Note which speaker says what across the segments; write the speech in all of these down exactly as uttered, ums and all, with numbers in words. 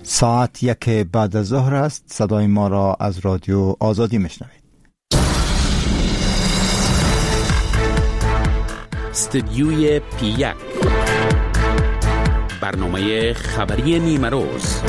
Speaker 1: ساعت یک بعد از ظهر است. صدای ما را از رادیو آزادی میشنوید.
Speaker 2: استدیوی پی یک، برنامه خبری نیمه روز.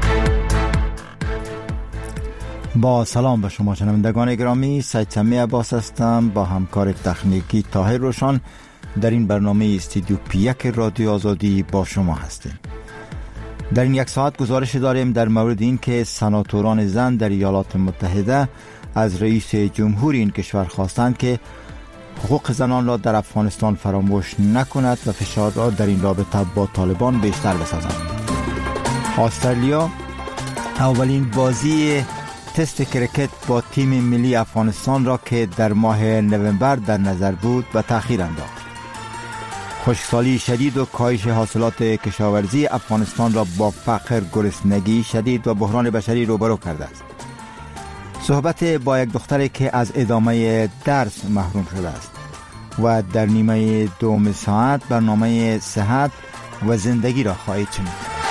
Speaker 1: با سلام به شما شنوندگان گرامی، سید سمی عباس هستم با همکار تکنیکی طاهر روشن. در این برنامه استدیو پی یک رادیو آزادی با شما هستیم. در این یک ساعت گزارش داریم در مورد این که سناتوران زن در ایالات متحده از رئیس جمهور این کشور خواستند که حقوق زنان را در افغانستان فراموش نکند و فشار را در این رابطه با طالبان بیشتر بسازند. استرالیا اولین بازی تست کرکت با تیم ملی افغانستان را که در ماه نوامبر در نظر بود به تأخیر انداخت. خشکسالی شدید و کاهش حاصلات کشاورزی افغانستان را با فقر، گرسنگی شدید و بحران بشری روبرو کرده است. صحبت با یک دختری که از ادامه درس محروم شده است و در نیمه دوم ساعت برنامه صحت و زندگی را خواهید شنید.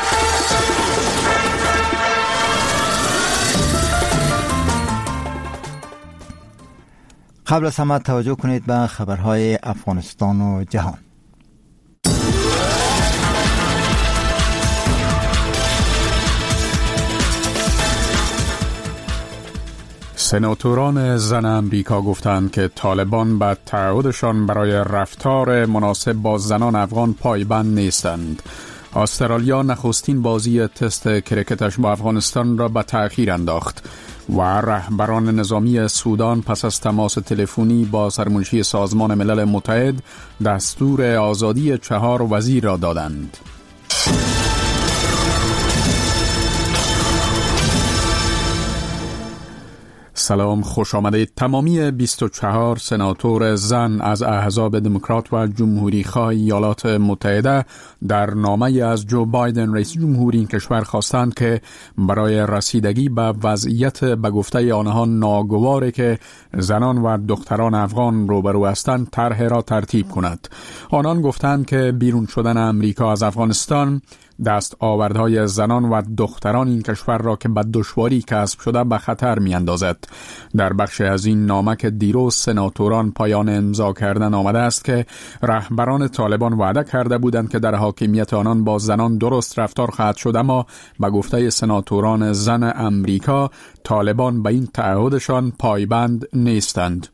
Speaker 1: قبل از همه توجه کنید به خبرهای افغانستان و جهان.
Speaker 3: سناتوران زن امریکا گفتند که طالبان به تعهدشان برای رفتار مناسب با زنان افغان پایبند نیستند. استرالیا نخستین بازی تست کرکتش با افغانستان را به تأخیر انداخت و رهبران نظامی سودان پس از تماس تلفنی با سرمنشی سازمان ملل متحد دستور آزادی چهار وزیر را دادند. سلام، خوش آمدید. تمامی بیست و چهار سناتور زن از احزاب دموکرات و جمهوری خواه ایالات متحده در نامه از جو بایدن رئیس جمهوری این کشور خواستند که برای رسیدگی به وضعیت به گفته آنها ناگواری که زنان و دختران افغان روبرو هستند طرح را ترتیب کند. آنان گفتند که بیرون شدن امریکا از افغانستان دست آوردهای زنان و دختران این کشور را که به دشواری کسب شده به خطر می اندازد. در بخش از این نامه که دیروز سناتوران پایان امضا کردن آمده است که رهبران طالبان وعده کرده بودند که در حاکمیت آنان با زنان درست رفتار خواهد شد، اما به گفته سناتوران زن امریکا طالبان به این تعهدشان پایبند نیستند.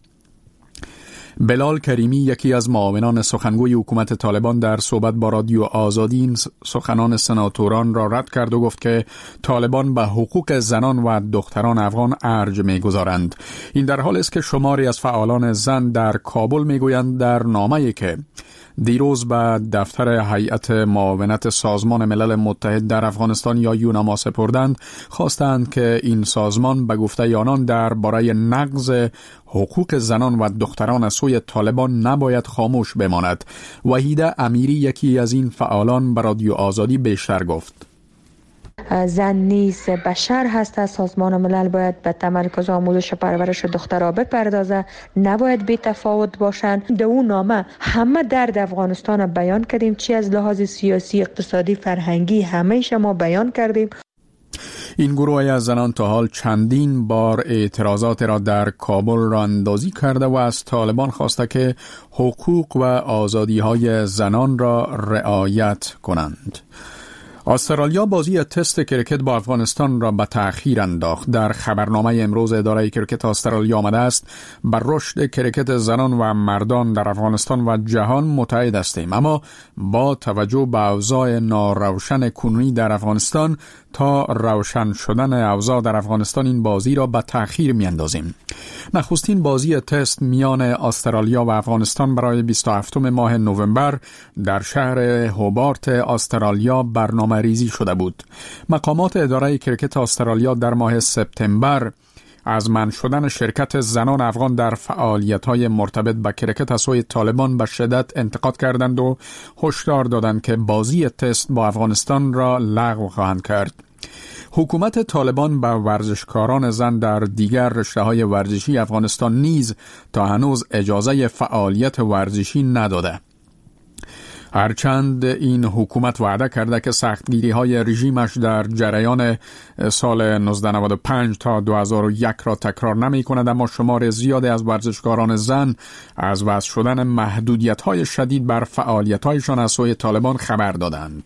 Speaker 3: بلال کریمی، یکی از معاونان سخنگوی حکومت طالبان، در صحبت با رادیو آزادی این سخنان سناتوران را رد کرد و گفت که طالبان به حقوق زنان و دختران افغان ارج می‌گذارند. این در حالی است که شماری از فعالان زن در کابل می‌گویند در نامه‌ای که دیروز به دفتر هیئت معاونت سازمان ملل متحد در افغانستان یا یونما سپردند، خواستند که این سازمان به گفته آنان درباره نقض حقوق زنان و دختران از سوی طالبان نباید خاموش بماند. وحیده امیری، یکی از این فعالان، به رادیو آزادی بیشتر گفت.
Speaker 4: زن نیز بشر هست. سازمان ملل باید به تمرکز آموزش و پرورش دخترها بپردازه، نباید بی تفاوت باشند. در اون نامه همه درد افغانستان بیان کردیم، چی از لحاظ سیاسی، اقتصادی، فرهنگی، همه شما بیان کردیم.
Speaker 3: این گروه از زنان تا حال چندین بار اعتراضات را در کابل را اندازی کرده و از طالبان خواسته که حقوق و آزادی‌های زنان را رعایت کنند. استرالیا بازی تست کرکت با افغانستان را به تأخیر انداخت. در خبرنامه امروز اداره کرکت استرالیا آمده است بر رشد کرکت زنان و مردان در افغانستان و جهان متعهد هستیم، اما با توجه به اوضاع ناروشن کنونی در افغانستان تا روشن شدن اوضاع در افغانستان این بازی را به تأخیر میاندازیم. نخستین بازی تست میان استرالیا و افغانستان برای بیست و هفتم ماه نوامبر در شهر هوبارت استرالیا برنامه ریزی شده بود. مقامات اداره کرکت استرالیا در ماه سپتامبر از منع شدن شرکت زنان افغان در فعالیت‌های مرتبط با کرکت از سوی طالبان به شدت انتقاد کردند و هشدار دادند که بازی تست با افغانستان را لغو خواهند کرد. حکومت طالبان به ورزشکاران زن در دیگر رشته‌های ورزشی افغانستان نیز تا هنوز اجازه فعالیت ورزشی نداده. هرچند این حکومت وعده کرده که سختگیری های رژیمش در جریان سال نوزده نود و پنج تا دو هزار و یک را تکرار نمی کند، اما شمار زیادی از ورزشکاران زن از وضع شدن محدودیت های شدید بر فعالیت هایشان از سوی طالبان خبر دادند.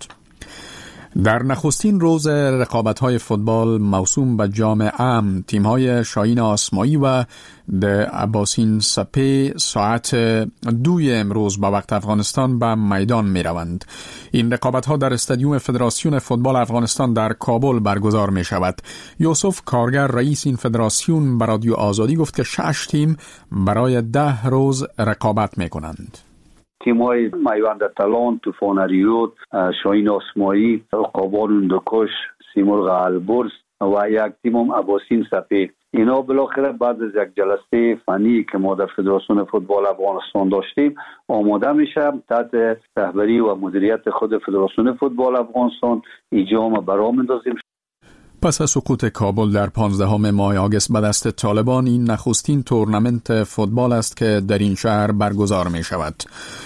Speaker 3: در نخستین روز رقابت‌های فوتبال موسوم به جام امن، تیم‌های شاهین آسمایی و د عباسین سپه ساعت دوی امروز به وقت افغانستان به میدان می‌روند. این رقابت‌ها در استادیوم فدراسیون فوتبال افغانستان در کابل برگزار می‌شود. یوسف کارگر رئیس این فدراسیون به رادیو آزادی گفت که شش تیم برای ده روز رقابت می‌کنند.
Speaker 5: تیم‌های میوند تلان، طوفان ریود، شاهین آسمایی، قابان دکش، سیمرغ البرز و یک تیم هم عباسین سپه. اینا بالاخره بعد از یک جلسه فنی که ما در فدراسیون فوتبال افغانستان داشتیم آماده میشه تحت رهبری و مدیریت خود فدراسیون فوتبال افغانستان ایجام برا میندازیم.
Speaker 3: پس از سقوط کابل در پانزدهم ماه آگوست به دست طالبان، این نخستین تورنمنت فوتبال است که در این شهر برگزار می شود.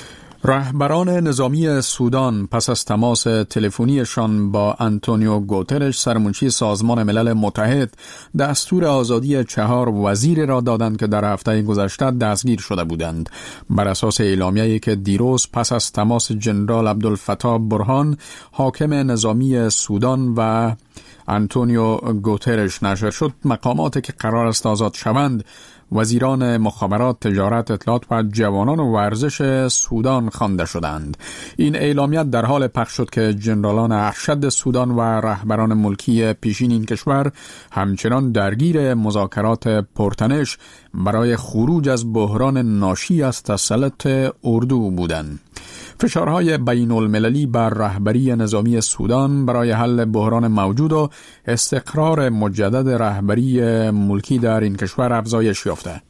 Speaker 3: رهبران نظامی سودان پس از تماس تلفنیشان با آنتونیو گوترش سرمنشی سازمان ملل متحد دستور آزادی چهار وزیر را دادند که در هفته گذشته دستگیر شده بودند. بر اساس اعلامیه‌ای که دیروز پس از تماس جنرال عبدالفتاح برهان حاکم نظامی سودان و آنتونیو گوترش نشر شد، مقاماتی که قرار است آزاد شوند وزیران مخابرات، تجارت، اطلاعات و جوانان و ورزش سودان خوانده شدند. این اعلامیت در حال پخش شد که جنرالان ارشد سودان و رهبران ملکی پیشین این کشور همچنان درگیر مذاکرات پرتنش برای خروج از بحران ناشی از تسلط اردو بودند. فشارهای بین المللی بر رهبری نظامی سودان برای حل بحران موجود و استقرار مجدد رهبری ملکی در این کشور افزایش یافته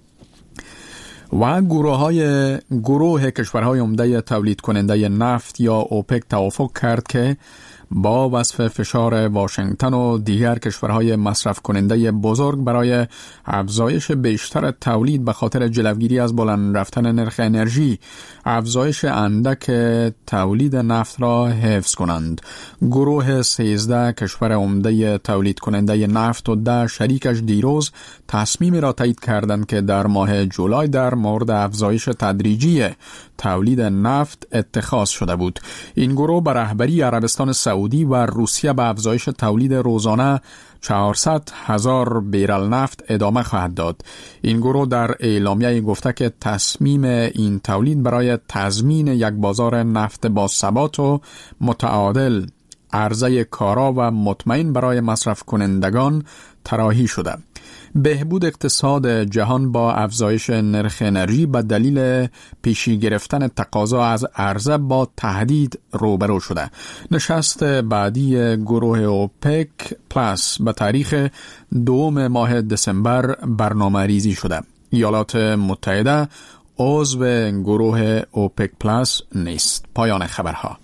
Speaker 3: و گروه های گروه کشورهای عمده تولید کننده نفت یا اوپک توافق کرد که با وصف فشار واشنگتن و دیگر کشورهای مصرف کننده بزرگ برای افزایش بیشتر تولید به خاطر جلوگیری از بلند رفتن نرخ انرژی، افزایش اندک تولید نفت را حفظ کنند. گروه سیزده کشور عمده تولید کننده نفت و ده شریکش دیروز تصمیم را تایید کردند که در ماه جولای در مورد افزایش تدریجی تولید نفت اتخاذ شده بود. این گروه به رهبری عربستان سعودی و روسیه به افزایش تولید روزانه چهارصد هزار بیرل نفت ادامه خواهد داد. این گروه در اعلامیه گفته که تصمیم این تولید برای تضمین یک بازار نفت با ثبات و متعادل، عرضه کارا و مطمئن برای مصرف کنندگان طراحی شده. بهبود اقتصاد جهان با افزایش نرخ انرژی به دلیل پیشی گرفتن تقاضا از عرضه با تهدید روبرو شده. نشست بعدی گروه اوپک پلاس به تاریخ دوم ماه دسامبر برنامه ریزی شده. ایالات متحده عضو گروه اوپک پلاس نیست. پایان خبرها.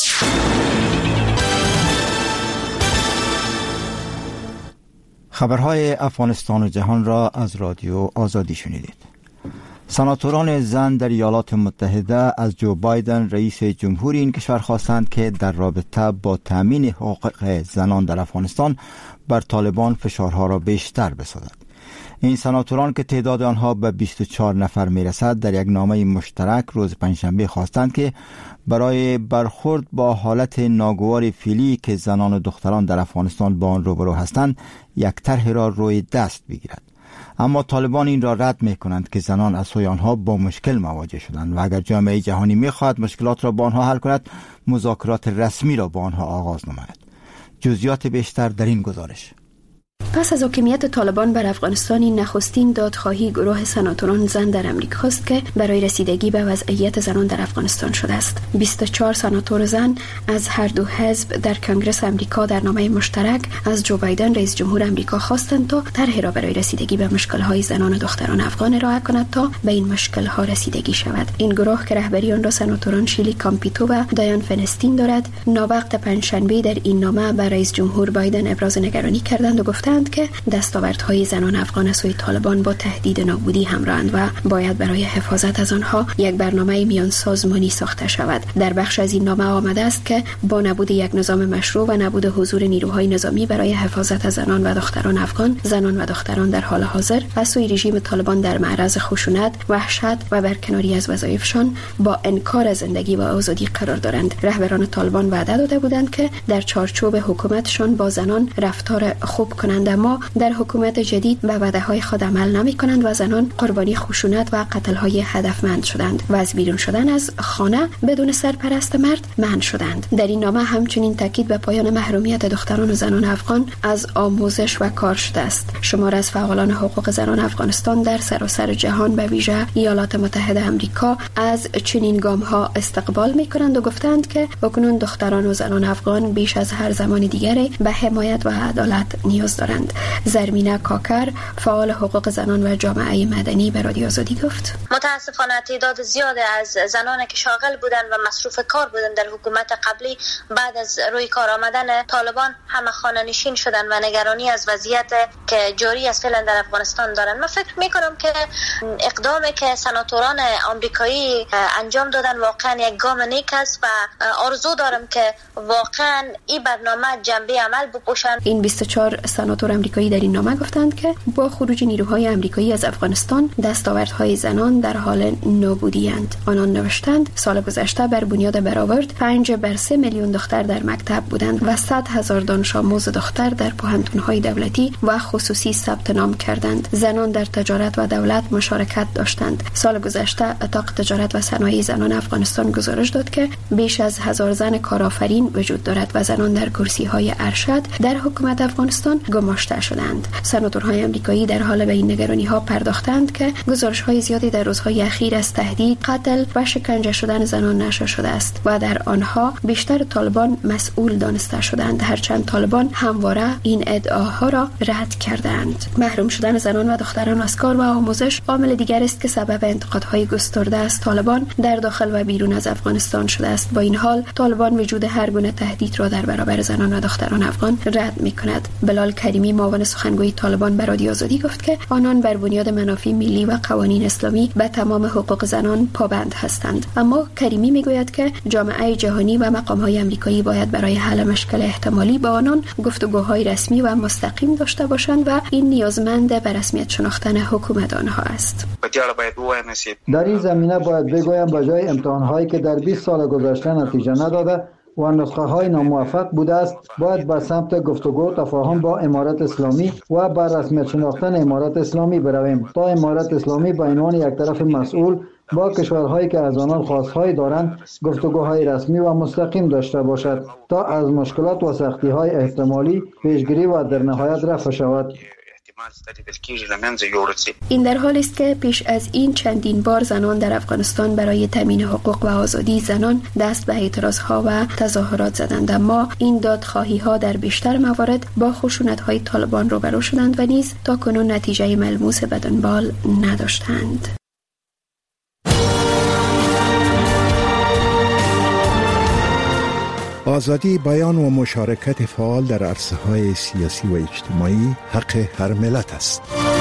Speaker 1: خبرهای افغانستان و جهان را از رادیو آزادی شنیدید. سناتوران زن در ایالات متحده از جو بایدن رئیس جمهوری این کشور خواستند که در رابطه با تامین حقوق زنان در افغانستان بر طالبان فشارها را بیشتر بسازد. این سناتوران که تعداد آنها به بیست و چهار نفر میرسد در یک نامه مشترک روز پنجشنبه خواستند که برای برخورد با حالت ناگوار فعلی که زنان و دختران در افغانستان با آن روبرو هستند یک طرح را روی دست بگیرد. اما طالبان این را رد می کنند که زنان از سوی آنها با مشکل مواجه شدند و اگر جامعه جهانی می خواهد مشکلات را با آنها حل کند مذاکرات رسمی را با آنها آغاز نماید. جزئیات بیشتر در این گزارش.
Speaker 6: پس از حاکمیت طالبان بر افغانستان، نخستین دادخواهی گروه سناتوران زن در امریکا خواست که برای رسیدگی به وضعیت زنان در افغانستان شده است. بیست و چهار سناتور زن از هر دو حزب در کنگره امریکا در نامه مشترک از جو بایدن رئیس جمهور امریکا خواستند تا طرحی را برای رسیدگی به مشکل‌های زنان و دختران افغان ارائه کند تا به این مشکل‌ها رسیدگی شود. این گروه که رهبری آن را سناتوران شیلی کامپیتو و دایان فنستین دارد، ناوقت پنجشنبه در این نامه به رئیس جمهور بایدن ابراز نگرانی کردند و گفتند گفتند که دستاوردهای زنان افغان از سوی طالبان با تهدید نابودی همراهند و باید برای حفاظت از آنها یک برنامه میان سازمانی ساخته شود. در بخش از این نامه آمده است که با نبود یک نظام مشروع و نبود حضور نیروهای نظامی برای حفاظت از زنان و دختران افغان، زنان و دختران در حال حاضر از سوی رژیم طالبان در معرض خشونت، وحشت و برکناری از وظایفشان با انکار زندگی و آزادی قرار دارند. رهبران طالبان وعده داده بودند که در چارچوب حکومتشان با زنان رفتار خوب کنند، اما در حکومت جدید به وعده‌های خود عمل نمی‌کنند و زنان قربانی خشونت و قتل‌های هدفمند شدند و از بیرون شدن از خانه بدون سرپرست مرد منع شدند. در این نامه همچنین تاکید به پایان محرومیت دختران و زنان افغان از آموزش و کار شده است. شمار از فعالان حقوق زنان افغانستان در سراسر جهان به ویژه ایالات متحده آمریکا از چنین گام‌ها استقبال می‌کنند و گفتند که اکنون دختران و زنان افغان بیش از هر زمان دیگری به حمایت و عدالت نیاز دارند. زرمینه کاکر، فعال حقوق زنان و جامعه مدنی، به رادیو آزادی گفت:
Speaker 7: متاسفانه تعداد زیاد از زنانی که شاغل بودند و مصروف کار بودند در حکومت قبلی بعد از روی کار آمدن طالبان همه خانه نشین شدند و نگرانی از وضعیت که جاری است فعلا در افغانستان دارند. من فکر می‌کنم که اقدامی که سناتوران آمریکایی انجام دادن واقعا یک گام نیک است و آرزو دارم که واقعا این برنامه جنبه عمل بپوشند.
Speaker 6: این بیست و چهار سناتور آمریکایی در این نامه گفتند که با خروج نیروهای آمریکایی از افغانستان دستاوردهای زنان در حال نابودی اند. آنان نوشتند سال گذشته بر بنیاد برآورد پنج بر سه میلیون دختر در مکتب بودند و صد هزار دانش آموز دختر در پوهنتون‌های دولتی و خصوصی ثبت نام کردند. زنان در تجارت و دولت مشارکت داشتند. سال گذشته اتاق تجارت و صنایع زنان افغانستان گزارش داد که بیش از هزار زن کارآفرین وجود دارد و زنان در کرسی‌های ارشد در حکومت افغانستان گماشته شدند. سناتورهای آمریکایی در حال به این نگرانی‌ها پرداختند که گزارش‌های زیادی در روزهای اخیر از تهدید، قتل و شکنجه شدن زنان نشر شده است و در آنها بیشتر طالبان مسئول دانسته شدند، هرچند طالبان همواره این ادعاها را رد کردند. محروم شدن زنان و دختران از کار و آموزش عامل دیگر است که سبب انتقادهای گسترده از طالبان در داخل و بیرون از افغانستان شده است. با این حال طالبان وجود هر گونه تهدید را در برابر زنان و دختران افغان رد می‌کند. بلال کریمی، معاون سخنگوی طالبان، به رادیو آزادی گفت که آنان بر بنیاد منافع ملی و قوانین اسلامی به تمام حقوق زنان پابند هستند. اما کریمی میگوید که جامعه جهانی و مقام‌های آمریکایی باید برای حل مشکل احتمالی با آنان گفتگوهای رسمی و مستقیم داشته باشند و این نیازمند به رسمیت شناختن حکومت آنها است.
Speaker 8: در این زمینه باید بگویم به جای امتحان‌هایی که در بیست سال گذشته نتیجه نداده و نسخه های ناموفق بوده است، باید به سمت گفتگو تفاهم با امارت اسلامی و بر رسمیت شناختن امارت اسلامی برویم تا امارت اسلامی به عنوان یک طرف مسئول با کشورهایی که از آنان خواستهایی دارند گفتگوهای رسمی و مستقیم داشته باشد تا از مشکلات و سختی‌های احتمالی پیشگیری و در نهایت رفع شود.
Speaker 6: این در حالی است که پیش از این چندین بار زنان در افغانستان برای تامین حقوق و آزادی زنان دست به اعتراضها و تظاهرات زدند، اما این دادخواهی‌ها در بیشتر موارد با خشونت‌های طالبان روبرو شدند و نیز تا کنون نتیجه ملموس به دنبال نداشتند.
Speaker 9: آزادی بیان و مشارکت فعال در عرصه‌های سیاسی و اجتماعی حق هر ملت است.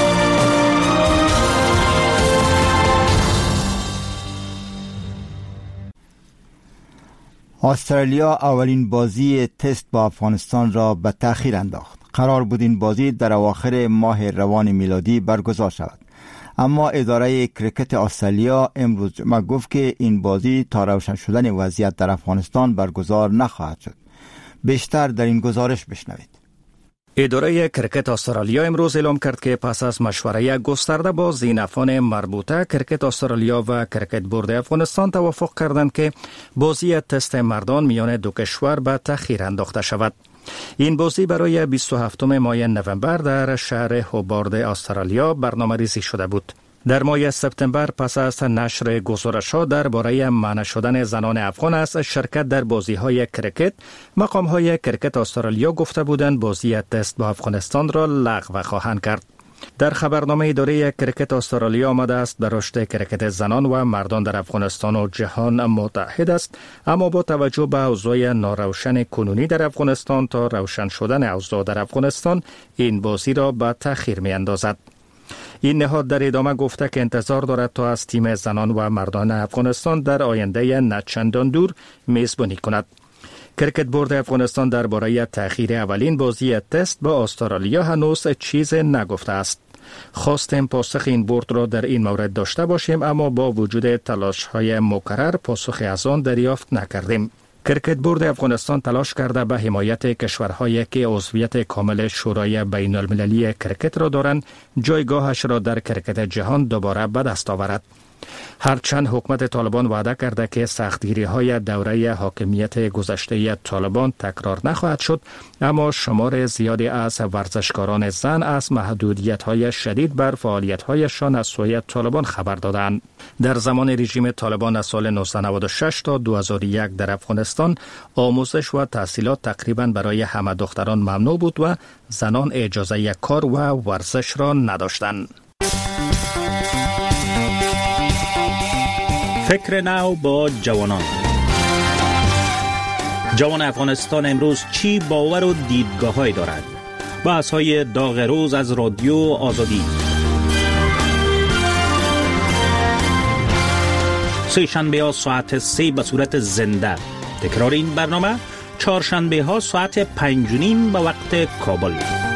Speaker 1: استرالیا اولین بازی تست با افغانستان را به تأخیر انداخت. قرار بود این بازی در اواخر ماه روان میلادی برگزار شود، اما اداره کرکت استرالیا امروز جمعه گفت که این بازی تا روشن شدن وضعیت در افغانستان برگزار نخواهد شد. بیشتر در این گزارش بشنوید.
Speaker 10: اداره کرکت استرالیا امروز اعلام کرد که پس از مشوره گسترده با زینفان مربوطه، کرکت استرالیا و کرکت بورد افغانستان توافق کردند که بازی تست مردان میان دو کشور به تأخیر انداخته شود. این بازی برای بیست و هفتم ماه نوامبر در شهر هوبارد استرالیا برنامه‌ریزی شده بود. در ماه سپتامبر پس از نشر گزارش‌ها درباره منع شدن زنان افغان از شرکت در بازی‌های کرکت، مقام‌های کرکت استرالیا گفته بودند بازی تست با افغانستان را لغو خواهند کرد. در خبرنامه اداره کرکت استرالیا آمده است به رشد کرکت زنان و مردان در افغانستان و جهان متحد است، اما با توجه به اوضاع ناروشن کنونی در افغانستان تا روشن شدن اوضاع در افغانستان این بازی را به تأخیر می اندازد. این نهاد در ادامه گفته که انتظار دارد تا از تیم زنان و مردان افغانستان در آینده نه چندان دور میزبانی کند. کرکت بورد افغانستان درباره تأخیر اولین بازی تست با استرالیا هنوز چیز نگفته است. خواستیم پاسخ این بورد را در این مورد داشته باشیم، اما با وجود تلاش‌های مکرر پاسخ از آن دریافت نکردیم. کرکت بورد افغانستان تلاش کرده به حمایت کشورهایی که عضویت کامل شورای بین المللی کرکت را دارند جایگاهش را در کرکت جهان دوباره به دست آورد. هرچند حکومت طالبان وعده کرده که سختگیری‌های دوره حاکمیت گذشته طالبان تکرار نخواهد شد، اما شمار زیادی از ورزشکاران زن از محدودیت‌های شدید بر فعالیت‌هایشان از سوی طالبان خبر دادند. در زمان رژیم طالبان از سال نوزده نود و شش تا دو هزار و یک در افغانستان آموزش و تحصیلات تقریباً برای همه دختران ممنوع بود و زنان اجازه کار و ورزش را نداشتند.
Speaker 2: فکر نو با جوانان. جوان افغانستان امروز چی باور و دیدگاه های دارد؟ بحث های داغ روز از رادیو آزادی. سه شنبه ها ساعت سه به صورت زنده. تکرار این برنامه چهارشنبه ها ساعت پنج و نیم به وقت کابل.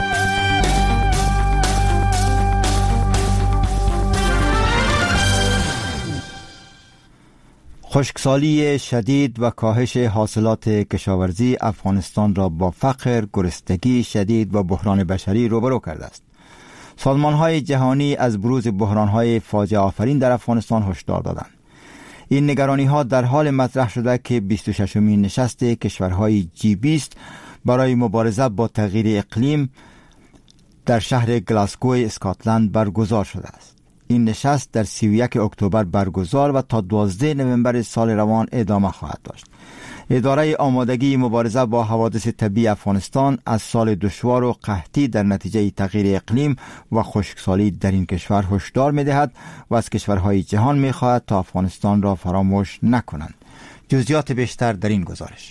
Speaker 1: خشکسالی شدید و کاهش حاصلات کشاورزی افغانستان را با فقر، گرسنگی شدید و بحران بشری روبرو کرده است. سازمان‌های جهانی از بروز بحران‌های فاجعه آفرین در افغانستان هشدار دادند. این نگرانی‌ها در حال مطرح شده که بیست و ششمین نشست کشورهای جی بیست برای مبارزه با تغییر اقلیم در شهر گلاسگو اسکاتلند برگزار شده است. این نشست در سی و یک اکتبر برگزار و تا دوازده نوامبر سال روان ادامه خواهد داشت. اداره آمادگی مبارزه با حوادث طبیعی افغانستان از سال دشوار و قحطی در نتیجه تغییر اقلیم و خشکسالی در این کشور هشدار می‌دهد و از کشورهای جهان می‌خواهد تا افغانستان را فراموش نکنند. جزئیات بیشتر در این گزارش.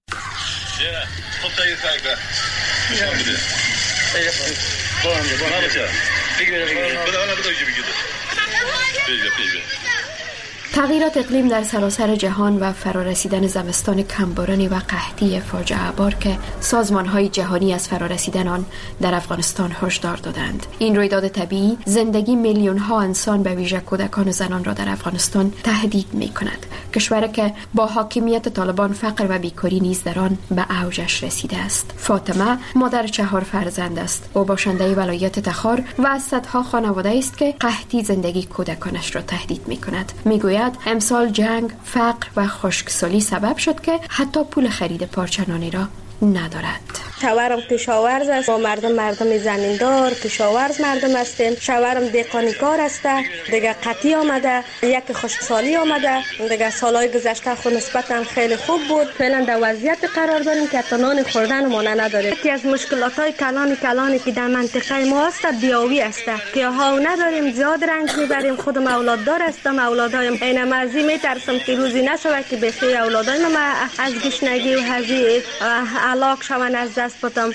Speaker 6: تغییرات اقلیم در سراسر جهان و فرارسیدن زمستان کمبارانی و قحطی فاجعه بار که سازمان‌های جهانی از فرارسیدن آن در افغانستان هشدار دادند. این رویداد طبیعی زندگی میلیون‌ها انسان به ویژه کودکان و زنان را در افغانستان تهدید می‌کند. کشوری که با حاکمیت طالبان فقر و بیکاری نیز در آن به اوجش رسیده است. فاطمه مادر چهار فرزند است. او باشنده ولایت تخار و از صدها خانواده است که قحطی زندگی کودکانش را تهدید می‌کند. می‌گوید امسال جنگ، فقر و خشکسالی سبب شد که حتی پول خرید پارچه نانی را ندارد.
Speaker 11: شوهرم کشاورز است، با مردم مردم زمیندار کشاورز مردم هستیم. شوهرم دهقانی کار است، دیگه قطعی آمده، یک خشکسالی آمده. دیگه سالهای گذشته خود نسبتا خیلی خوب بود. فعلا در وضعیت قرار داریم که حتی نان خوردن ما نداریم. یکی از مشکلات‌های کلان کلانی که در منطقه ما است بیاوی است که ها نداریم، زیاد رنج میبریم. خودم اولاددار هستم، اولادایم این مازی میترسم که روزی نشوه که بخیر اولادایم ما از گشنگی و هزی علاق شوند از دست بدم.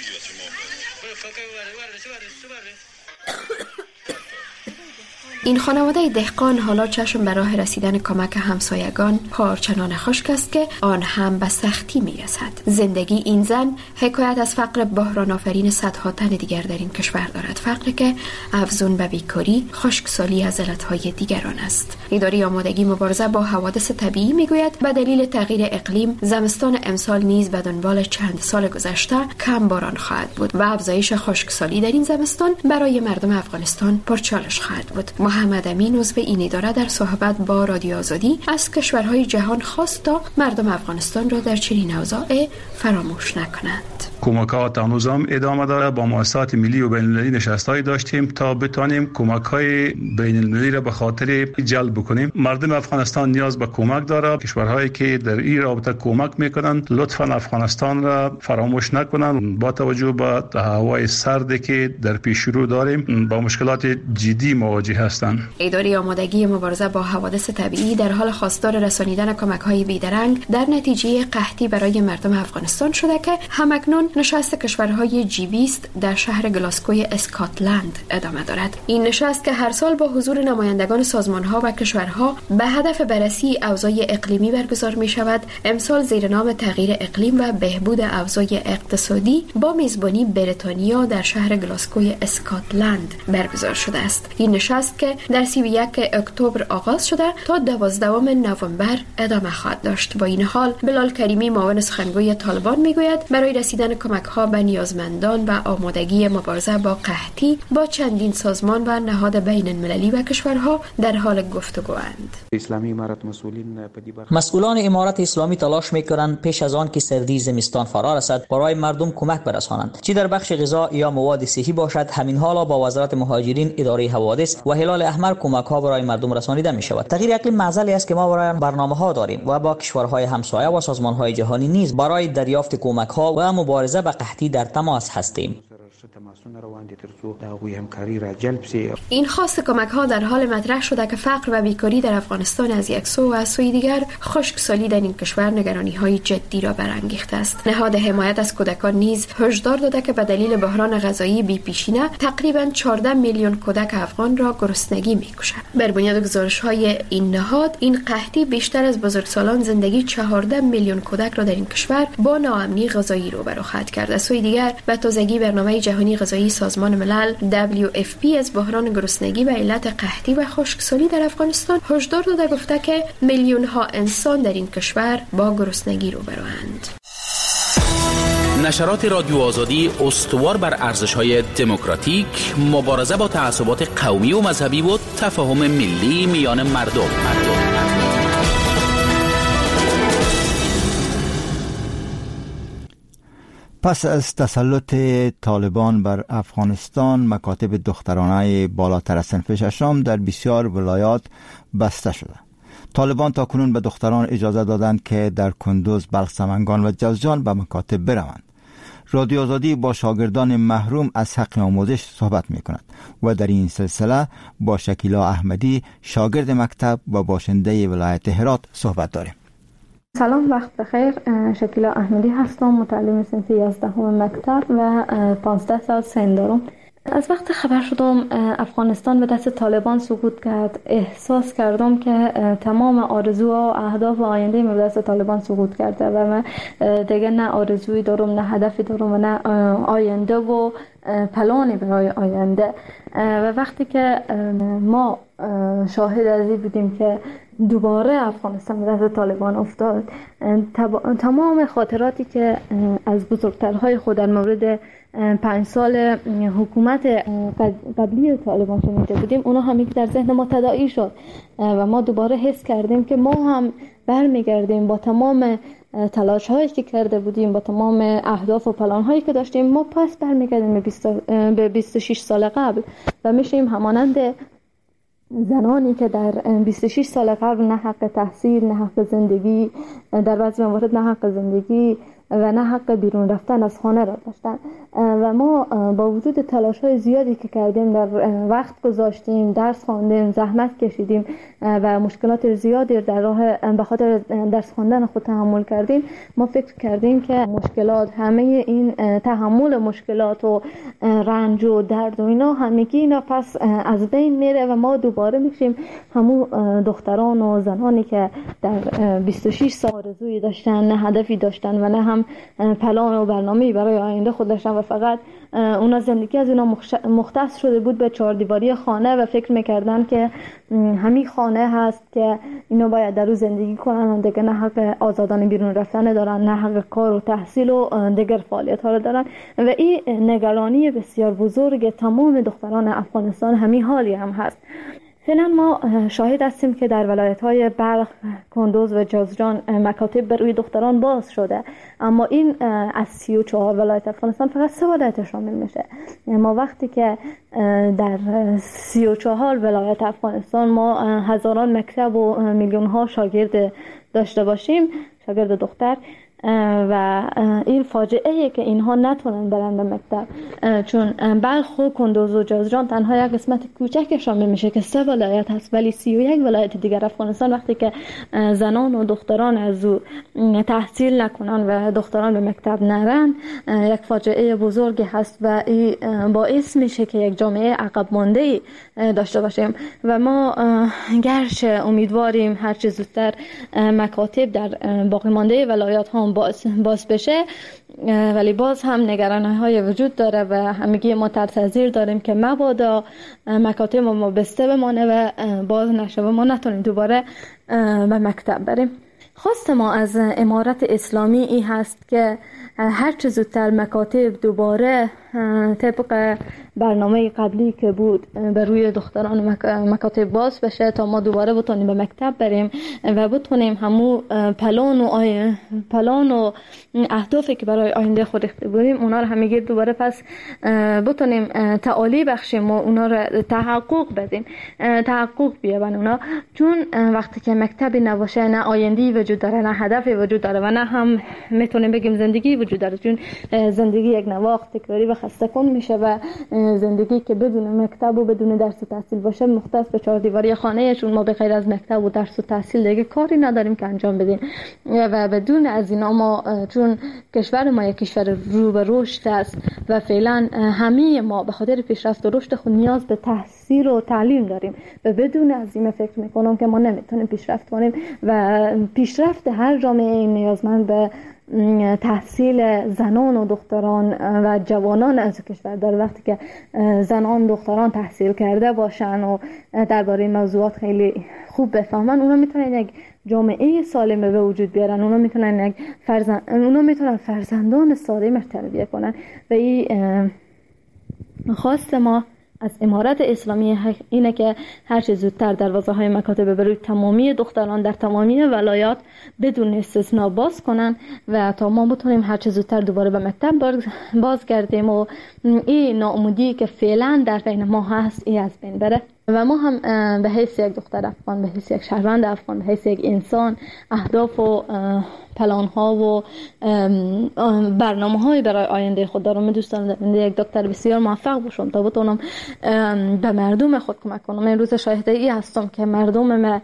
Speaker 6: این خانواده دهقان حالا چشم به راه رسیدن کمک همسایگان پارچنان خشک است که آن هم به سختی میرسد. زندگی این زن حکایت از فقر بحران آفرین صدها تن دیگر در این کشور دارد. فقری که افزون به بیکاری، خشکسالی از علتهای دیگران است. اداره آمادگی مبارزه با حوادث طبیعی میگوید به دلیل تغییر اقلیم زمستان امسال نیز به دنبال چند سال گذشته کم باران خواهد بود و افزایش خشکسالی در این زمستان برای مردم افغانستان پرچالش خواهد بود. محمد امین عضو این اداره در صحبت با رادیو آزادی از کشورهای جهان خواست تا مردم افغانستان را در چنین اوضاع فراموش نکنند.
Speaker 12: کمک‌ها هنوز هم ادامه داره. با مؤسسات ملی و بین‌المللی نشست‌هایی داشتیم تا بتوانیم کمک‌های بین‌المللی را به خاطر جلب بکنیم. مردم افغانستان نیاز به کمک داره. کشورهایی که در این رابطه کمک میکنند لطفاً افغانستان را فراموش نکنند. با توجه به هوای سردی که در پیش رو داریم با مشکلات جدی مواجه هستند.
Speaker 6: اداره آمادگی مبارزه با حوادث طبیعی در حال خواستار رسانیدن کمک‌های بیدرنگ در نتیجه قحطی برای مردم افغانستان شده که همکنون نشست کشورهای جی بیست در شهر گلاسکوی اسکاتلند ادامه دارد. این نشست که هر سال با حضور نمایندگان سازمان‌ها و کشورها به هدف بررسی اوضاع اقلیمی برگزار می‌شود، امسال زیر نام تغییر اقلیم و بهبود اوضاع اقتصادی با میزبانی بریتانیا در شهر گلاسکوی اسکاتلند برگزار شده است. این نشست که در سی و یک اکتبر آغاز شده تا دوازدهم نوامبر ادامه خواهد داشت. با این حال بلال کریمی معاون سخنگوی طالبان میگوید برای رسیدن کمک‌ها به نیازمندان و آمادگی مبارزه با قحطی با چندین سازمان و نهاد بین‌المللی و کشورها در حال گفتگواند.
Speaker 13: مسئولان امارت اسلامی تلاش می‌کنند پیش از آن که سردی زمستان فرا رسد برای مردم کمک برسانند، چه در بخش غذا یا مواد صحی باشد. همین حالا با وزارت مهاجرین، اداره حوادث و هلال احمر کمک‌ها برای مردم رسانیده می‌شود. تغییر اقلیم معضلی است که ما برای برنامه‌ها داریم و با کشورهای همسایه و سازمان‌های جهانی نیز برای دریافت کمک‌ها و مبارزه با قحطی در تماس هستیم.
Speaker 6: این خواست کمک‌ها در حال مطرح شده که فقر و بیکاری در افغانستان از یک سو و از سوی دیگر خشکسالی در این کشور نگرانی‌های جدی را برانگیخته است. نهاد حمایت از کودکان نیز هشدار داده که به دلیل بحران غذایی بی‌پیشینه تقریباً چهارده میلیون کودک افغان را گرسنگی می‌کشد. بر بنیاد گزارش‌های این نهاد، این قحطی بیشتر از بزرگسالان زندگی چهارده میلیون کودک را در این کشور با ناامنی غذایی روبرو خواهد کرد. از سوی دیگر به تازگی برنامه جهانی غذایی سازمان ملل دبلیو اف پی از بحران گرسنگی و علت قحطی و خشکسالی در افغانستان هشدار داده گفته که میلیون ها انسان در این کشور با گرسنگی روبروند.
Speaker 2: نشرات رادیو آزادی استوار بر ارزش‌های دموکراتیک، مبارزه با تعصبات قومی و مذهبی و تفاهم ملی میان مردم. مردم.
Speaker 1: پس از تسلط طالبان بر افغانستان، مکاتب دخترانه بالاتر از صنف ششم در بسیار ولایات بسته شده. طالبان تا کنون به دختران اجازه دادند که در کندوز، بلخ، سمنگان و جوزجان به مکاتب بروند. رادیو آزادی با شاگردان محروم از حق آموزش صحبت می کند و در این سلسله با شکیلا احمدی شاگرد مکتب و باشنده ولایت هرات صحبت داریم.
Speaker 14: سلام، وقت بخیر. شکیلا احمدی هستم، متعلم صنف یازدهم مکتب و پانزده سال سن دارم. از وقت خبر شدم افغانستان به دست طالبان سقوط کرد، احساس کردم که تمام آرزوها و اهداف و آینده من به دست طالبان سقوط کرده و من دیگه نه آرزویی دارم، نه هدفی دارم و نه آینده و پلانی برای آینده. و وقتی که ما شاهد از این بودیم که دوباره افغانستان به دست طالبان افتاد، تمام خاطراتی که از بزرگترهای خود در مورد پنج سال حکومت قبلی طالبان شنیده بودیم، اونا هم یک در ذهن ما تداعی شد و ما دوباره حس کردیم که ما هم برمیگردیم با تمام تلاش هایی که کرده بودیم، با تمام اهداف و پلان هایی که داشتیم، ما پس برمیگردیم به بیست و شش سال قبل و میشیم همانند زنانی که در بیست و شش سال قبل نه حق تحصیل، نه حق زندگی، در بعضی موارد نه حق زندگی و نه حق بیرون رفتن از خانه را داشتن. و ما با وجود تلاش های زیادی که کردیم، در وقت گذاشتیم، درس خواندیم، زحمت کشیدیم و مشکلات زیادی در راه به خاطر درس خواندن خود تحمل کردیم، ما فکر کردیم که مشکلات، همه این تحمل مشکلات و رنج و درد و اینا، همگی اینا پس از بین میره و ما دوباره میشیم همون دختران و زنانی که در بیست و شش سال آرزویی داشتن، نه هدفی داشتن و نه هم پلان و برنامه‌ای برای آینده خود داشتن و فقط اونا زندگی از اونا مختص شده بود به چهار دیواری خانه و فکر میکردن که همین خانه هست که اینا باید در اون زندگی کنن و دیگه نه حق آزادانه بیرون رفتن دارن، نه حق کار و تحصیل و دیگر فعالیت ها رو دارن. و این نگرانی بسیار بزرگ تمام دختران افغانستان همین حالی هم هست. فعلا ما شاهد هستیم که در ولایت‌های بلخ، کندوز و جوزجان مکاتب بر روی دختران باز شده، اما این از سی و چهار ولایت افغانستان فقط سه ولایت شامل میشه. ما وقتی که در سی و چهار ولایت افغانستان ما هزاران مکتب و میلیون ها شاگرد داشته باشیم، شاگرد دختر، و این فاجعه ای که اینها نتونن برن به مکتب، چون بلخ و کندوز و جوزجان تنها یک قسمت کوچک شامل میشه که سه ولایت هست، ولی سی و یک ولایت دیگر افغانستان وقتی که زنان و دختران از او تحصیل نکنن و دختران به مکتب نرن، یک فاجعه بزرگی هست و این باعث میشه که یک جامعه عقب مانده داشته باشیم. و ما گرچه امیدواریم هر چه زودتر مکاتب در باقی مانده ولایات ها باز, باز بشه، ولی باز هم نگرانی های وجود داره و همگی ما ترس از این داریم که مبادا مکاتب ما بسته بمانه و باز نشه و ما نتونیم دوباره به مکتب بریم. خواست ما از امارت اسلامی این هست که هر چه زودتر مکاتب دوباره طبق برنامه قبلی که بود بر روی دختران مکاتب باز بشه تا ما دوباره بتونیم به مکتب بریم و بتونیم همو پلان و آی... پلان و اهدافی که برای آینده خود ریخته بودیم اونا رو همگی دوباره پس بتونیم تعالی بخشیم و اونا رو تحقق بدیم، تحقق بیابن اونا. چون وقتی که مکتبی نباشه نه آینده‌ای وجود داره، نه هدفی وجود داره و نه هم میتونیم بگیم زندگی وجود داره، چون زندگی یک نواخت تکراری و خسته کن میشه و زندگی که بدون مکتب و بدون درس و تحصیل باشه مختص به چهار دیواری خانه، چون ما به غیر از مکتب و درس و تحصیل دیگه کاری نداریم که انجام بدیم. و بدون از اینا ما، چون کشور ما یک کشور رو به رشد است و فعلا همه ما به خاطر پیشرفت و رشد خود نیاز به تحصیل و تعلیم داریم و بدون از این فکر میکنم که ما نمیتونیم پیشرفت کنیم و پیشرفت هر جامعه نیازمند به تحصیل زنان و دختران و جوانان از کشور داره. وقتی که زنان دختران تحصیل کرده باشن و درباره موضوعات خیلی خوب بفهمن، اونا میتونن یک جامعه سالم به وجود بیارن، اونا میتونن یک فرزند اونا میتونن فرزندان سالم تربیت کنن. و این خواست ما از امارت اسلامی اینه که هر چه زودتر دروازه های مکاتب بروی تمامی دختران در تمامی ولایات بدون استثناء باز کنن و تا ما بتونیم هر چه زودتر دوباره به مکتب بازگردیم و این ناامیدی که فعلا در بین ما هست این از بین بره و ما هم به حیث یک دختر افغان، به حیث یک شهروند افغان، به حیث یک انسان اهداف و پلان ها و برنامه های برای آینده خود دارم. من دوست دارم یک دکتر بسیار موفق باشم تا بتونم به مردم خود کمک کنم. من روز شاهد ای هستم که مردم ما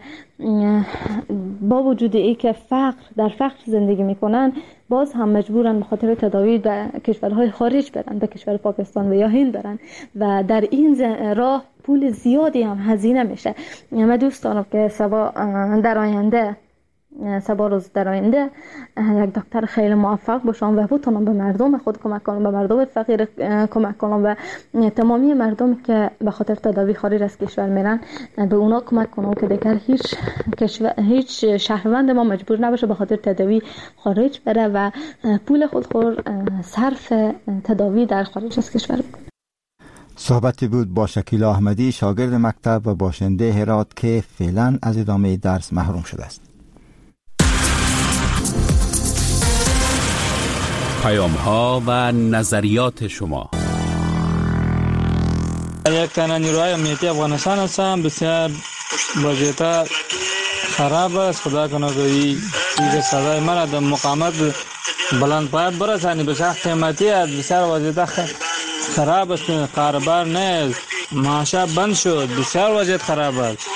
Speaker 14: با وجود ای که فقر در فقر زندگی میکنن باز هم مجبورن به خاطر تداوی به کشورهای خارج برن، به کشور پاکستان و یا هند برن و در این راه پول زیادی هم هزینه میشه. من دوست دارم که سبا در آینده سبا روز در آینده یک دکتر خیلی موفق باشم و بتونم به مردم خود کمک کنم، به مردم فقیر کمک کنم و تمامی مردم که به خاطر تداوی خارج از کشور میرن به اونا کمک کنم که دیگر هیچ کشور هیچ شهروند ما مجبور نباشه به خاطر تداوی خارج بره و پول خود خور صرف تداوی در خارج از کشور بکنه.
Speaker 1: صحبتی بود با شکیل احمدی، شاگرد مکتب و باشنده هرات که فعلا از ادامه درس محروم شده است.
Speaker 15: پیام ها و نظریات شما.
Speaker 16: یک تنه نیروهای امنیتی افغانستان هستم. بسیار وضعیت خراب است. خدا کنه که این صدای مرا در مقامت بلند پایت برسانی. بسیار قیمتی است. بسیار وضعیت خراب است. کاربار نیست. معاشه بند شد. بسیار وضعیت خراب است.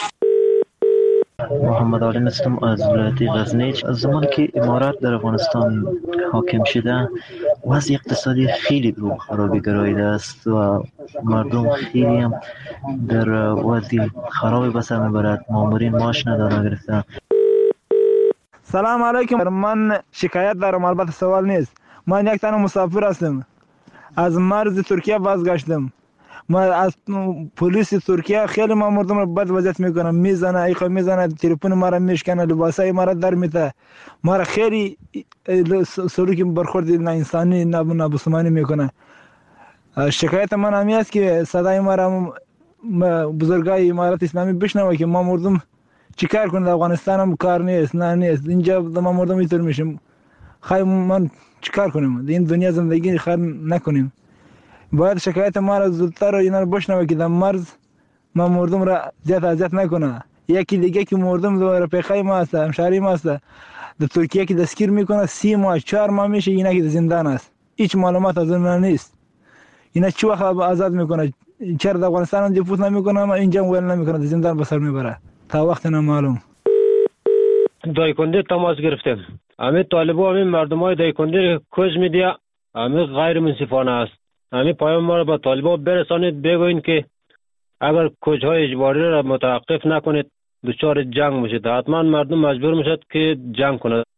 Speaker 17: محمد عالم هستم از ولایت غزنی. از زمانی که امارات در افغانستان حاکم شده وضع اقتصادی خیلی رو خرابی گراییده است و مردم خیلی هم در وضع خرابی بسر میبرد. مامورین معاش ندارن گرفتن.
Speaker 18: سلام علیکم. من شکایت دارم، البته سوال نیست. من یک تنه مسافر هستم، از مرز ترکیه بازگشتم. ما از پلیس ترکیه خیلی ما مردم رو بد وضعیت میکنن، میزنه ایخو میزنه، تلفن ما رو میشکنه، لباسای ما رو در میته، ما رو خیلی سلوکی برخورد نه انسانی نه نابسمانی میکنه. شکایت من همی است که صدای ما رو بزرگای امارت اسلامی بشنوه که ما مردم چیکار کنه، در افغانستان هم کار نیست، نه نیست، اینجا ما مردم اینطور میشیم، خواهی من چیکار کنیم؟ این دنیا زندگی خیر نکنیم. باید شکایت ما را زودتر اینا رو بشنوه که در مرز ما مردم را زیاد اذیت نکنه. یکی دیگه که مردم دو رفیقای ما است، همشهری ما است، در ترکیه که دستگیر میکنه سی ماه چهار ماه میشه، اینا که زندان است، هیچ معلومات از اون نیست. اینا چه وقت آزاد میکنه؟ چرا در افغانستان هم دیپوت نمیکنه اما اینجا ویل نمیکنه، زندان بسر میبره تا وقت نمعلوم.
Speaker 19: دایکنده تماس گرفتم. همه طالبا همه مردمای دایکنده کوز میدیا همه غیر منصفانه است. همه پیام ما را به طالبا برسانید، بگوین که اگر کوچهای اجباری را متوقف نکنید دچار جنگ میشید. حتما مردم مجبور میشد که جنگ کنند.